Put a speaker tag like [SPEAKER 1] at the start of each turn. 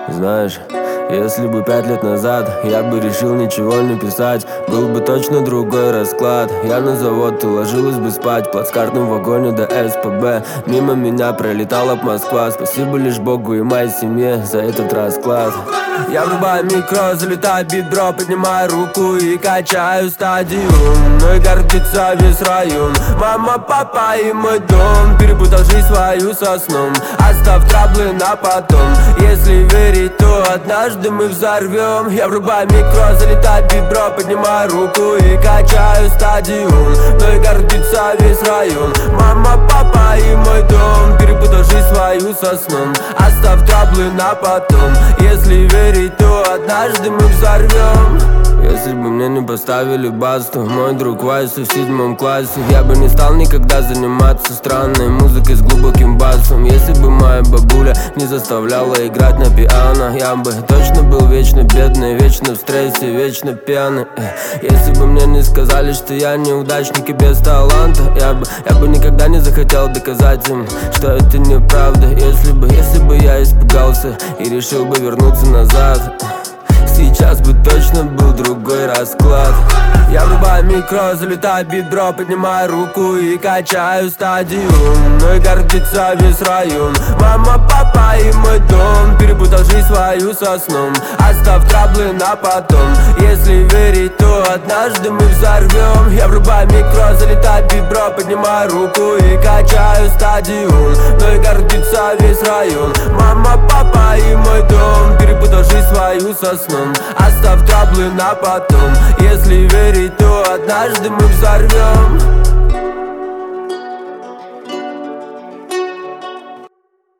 [SPEAKER 1] Знаешь, если бы 5 лет назад я бы решил ничего не писать, был бы точно другой расклад. Я на завод, ты ложилась бы спать в плацкартном вагоне до СПБ. Мимо меня пролетала б Москва. Спасибо лишь Богу и моей семье за этот расклад. Я врубаю микро, залетаю бедро, поднимаю руку и качаю стадиум. Мной гордится весь район. Мама, папа и мой дом. Перепутал жизнь свою со сном. Оставь траблы на потом. Если верить, то однажды мы взорвем. Я врубаю микро, залетаю бедро, поднимаю руку и качаю стадиум. Мной гордится весь район. Мама, папа и мой дом. Перепутал жизнь свою со сном. Оставь траблы на потом. Если верить, то однажды мы взорвем. Если бы мне не поставили басту, мой друг Вайс в 7 классе, я бы не стал никогда заниматься странной музыкой с глубоким басом. Если бы моя бабуля не заставляла играть на пиано, я бы точно был вечно бедный, вечно в стрессе, вечно пьяный. Если бы мне не сказали, что я неудачник и без таланта, я бы никогда не захотел доказать им, что это неправда. Если бы я испугался и решил бы вернуться назад, сейчас бы точно был другой расклад. Я врубаю микро, залетаю бедро, поднимаю руку и качаю стадиум. Мной гордится весь район. Мама, папа и мой дом. Перепутал жизнь свою со сном. Оставь траблы на потом. Если верить, то однажды мы взорвем. Я врубаю микро, залетаю бедро, поднимаю руку и качаю стадиум. Мной гордится весь район. Мама, папа и мой дом. Перепутал жизнь свою со сном. Оставь траблы на потом. Если верить, то однажды мы взорвем.